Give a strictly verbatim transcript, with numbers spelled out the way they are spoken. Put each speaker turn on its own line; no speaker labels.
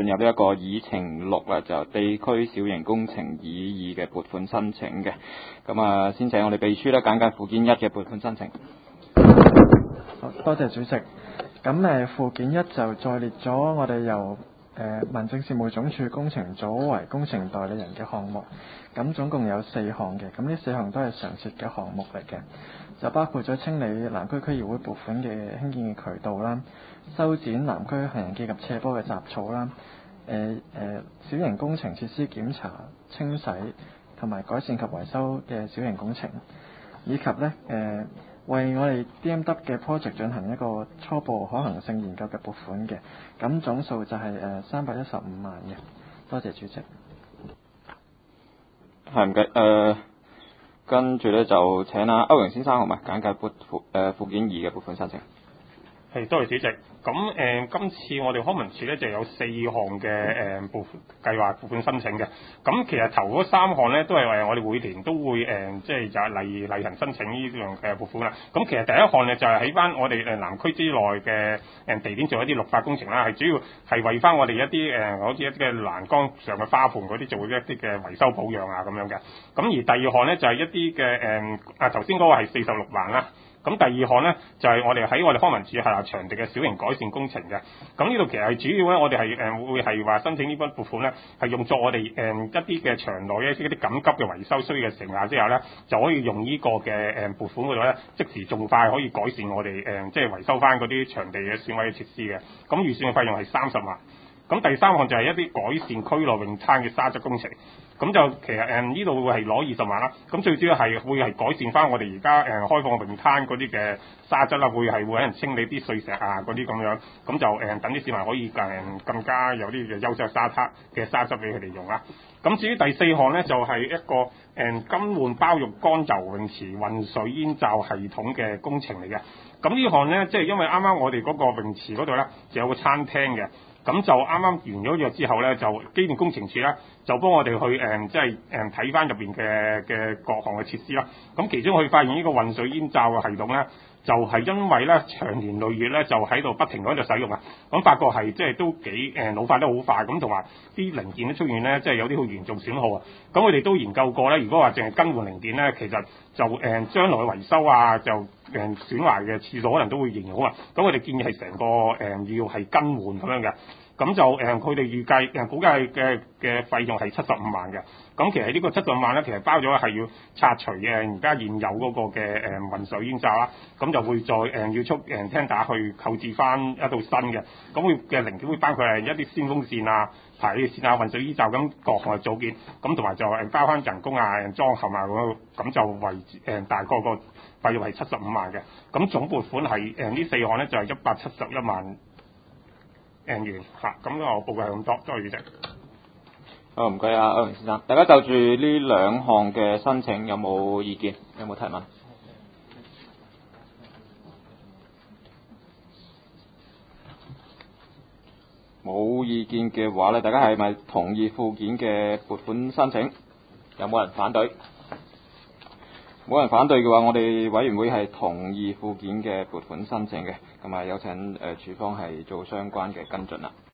進入呢一個議程六啦，就地區小型工程議議嘅撥款申請嘅。咁啊，先請我哋秘書咧簡介附件一嘅撥款申請。
好，多謝主席。咁誒附件一就再列咗我哋由誒、呃、民政事務總署工程組為工程代理人嘅項目，咁總共有四項嘅，咁呢四項都係常設嘅項目嚟嘅，就包括咗清理南區區議會撥款嘅興建嘅渠道啦，修剪南區行人記及斜坡嘅雜草啦，誒、呃、誒、呃、小型工程設施檢查、清洗同埋改善及維修嘅小型工程，以及呢誒、呃為我哋 D M W 嘅 project 進行一個初步可行性研究嘅撥款嘅，咁總數就係誒三百一十五萬嘅。多謝主席。
係唔該，誒跟住咧就請阿歐陽先生好嘛，簡介撥附誒附件二嘅撥款申請。
係，多謝主席。咁誒、呃，今次我哋康文署咧就有四項嘅誒撥款計劃撥款申請嘅。咁其實頭嗰三項咧都係誒我哋每年都會誒、呃，即係就係例例行申請呢樣嘅撥款啦。咁其實第一項咧就係喺翻我哋誒南區之內嘅誒地點做一啲綠化工程啦，係主要係為翻我哋一啲誒、呃、好似一啲嘅欄杆上嘅花盆嗰啲做一啲嘅維修保養啊咁樣嘅。咁而第二項咧就係、是、一啲嘅誒啊頭先嗰個係四十六萬啦。咁第二項呢，就係、是、我哋喺我哋康文署係場地嘅小型改善工程嘅。咁呢度其實係主要咧，我哋係誒會係話申請呢筆撥款呢，係用作我哋誒、呃、一啲嘅場內一啲緊急嘅維修需要嘅情況之下呢，就可以用呢個嘅誒撥款嗰度呢，即時仲快可以改善我哋誒、呃、即係維修翻嗰啲場地嘅損毀嘅設施嘅。咁預算嘅費用係三十萬。咁第三項就係一啲改善區內泳灘嘅沙質工程。咁就其實誒呢度會係攞二十萬啦，咁最主要係會係改善翻我哋而家誒開放泳灘嗰啲嘅沙質啦，會係會喺人清理啲碎石啊嗰啲咁樣，咁就誒、呃、等啲市民可以誒、呃、更加有啲嘅優質沙灘嘅沙質俾佢哋用啦。咁至於第四項咧，就係、是、一個誒、呃、更換包浴乾游泳池運水煙罩系統嘅工程嚟嘅。咁呢項咧，即係因為啱啱我哋嗰個泳池嗰度咧，就有個餐廳嘅。咁就啱啱完咗約之後咧，就機電工程署咧就幫我哋去誒、呃，即係誒睇翻入邊嘅嘅各項嘅設施啦。咁其中佢發現呢個運水煙罩嘅系統咧，就係、是、因為咧長年累月咧就喺度不停咁喺度使用啊。咁發覺係即係都幾誒、呃、老化得好快，咁同埋啲零件都出現咧，即係有啲好嚴重損耗啊。咁佢哋都研究過咧，如果話淨係更換零件咧，其實就誒、呃、將來嘅維修啊，就誒、呃、損壞嘅次數可能都會仍然好啊。咁佢哋建議係成個誒、呃、要係更換咁樣嘅。咁就誒，佢哋預計誒估計嘅嘅費用係七十五萬嘅。咁其實呢個七十五萬咧，其實包咗係要拆除嘅而家現有嗰個嘅誒運水煙罩啦。咁就會再誒、呃、要出誒聽打去購置翻一套新嘅。咁會嘅零件會包括係一啲鮮風扇啊、排氣扇啊、運水煙罩咁各項嘅組件。咁同埋就誒包翻人工啊、裝嵌啊咁，咁就為誒、呃、大概個費用係七十五萬嘅。咁總撥款係誒呢四項咧就係一百七十一萬。誒完嚇，咁我報告係咁多，多謝主席。
好，唔該啊，歐陽先生。大家就住呢兩項嘅申請有冇意見？有冇提問？冇意見嘅話咧，大家係咪同意附件嘅撥款申請？有冇人反對？冇人反對嘅話，我哋委員會係同意附件嘅撥款申請嘅，咁啊有請誒署方係做相關嘅跟進啦。